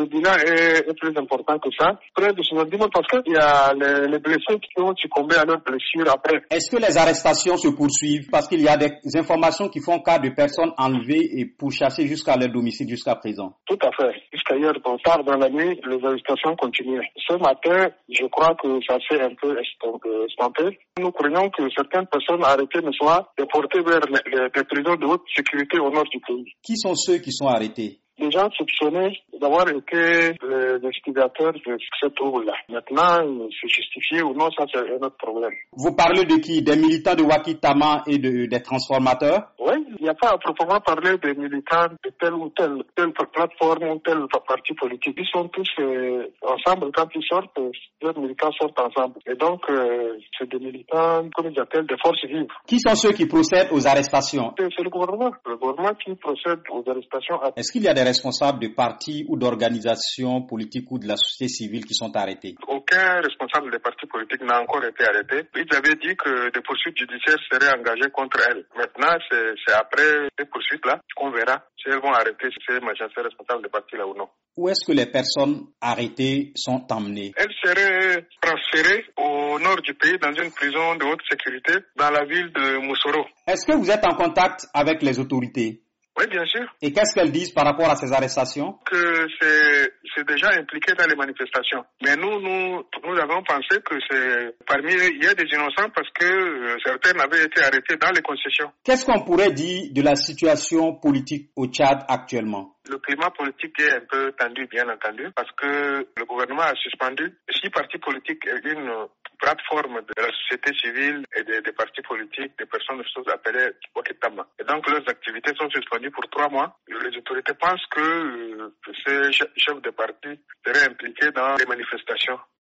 le bilan est plus important que ça. Près de 70 morts parce qu'il y a les blessés qui ont succombé à leurs blessures après. Est-ce que les arrestations se poursuivent? Parce qu'il y a des informations qui font cas de personnes enlevées et pourchassées jusqu'à leur domicile jusqu'à présent. Tout à fait. Jusqu'à hier, tard dans la nuit, les arrestations continuaient. Ce matin, je crois que ça s'est un peu estompé. Nous craignons que certaines personnes arrêtées ne soient déportées vers les prisons de haute sécurité au nord du pays. Qui sont ceux qui sont arrêtés? Les gens soupçonnés d'avoir été les instigateurs de ce trouble-là. Maintenant, c'est justifié ou non, ça c'est un autre problème. Vous parlez de qui? Des militants de Wakitama et des transformateurs? Oui, il n'y a pas à proprement parler des militants de telle ou telle plateforme ou tel parti politique. Ils sont tous ensemble. Quand ils sortent, les militants sortent ensemble. Et donc, c'est des militants, comme ils appellent, des forces vives. Qui sont ceux qui procèdent aux arrestations? C'est le gouvernement. Le gouvernement qui procède aux arrestations. Est-ce qu'il y a des responsables de partis ou d'organisations politiques ou de la société civile qui sont arrêtés? Aucun responsable des partis politiques n'a encore été arrêté. Ils avaient dit que des poursuites judiciaires seraient engagées contre elles. Maintenant, c'est après ces poursuites-là qu'on verra si elles vont arrêter ces magistrats responsables des partis là ou non. Où est-ce que les personnes arrêtées sont emmenées? Elles seraient transférées au nord du pays dans une prison de haute sécurité dans la ville de Moussoro. Est-ce que vous êtes en contact avec les autorités? Oui, bien sûr. Et qu'est-ce qu'elles disent par rapport à ces arrestations? Que c'est déjà impliqué dans les manifestations. Mais nous avons pensé que il y a des innocents parce que certains avaient été arrêtés dans les concessions. Qu'est-ce qu'on pourrait dire de la situation politique au Tchad actuellement? Le climat politique est un peu tendu, bien entendu, parce que le gouvernement a suspendu 6 partis politiques et une plateforme de la société civile et des partis politiques, des personnes appelées Wakitama. Et donc leurs activités sont suspendues pour 3 mois. Les autorités pensent que ces chefs de parti seraient impliqués dans les manifestations.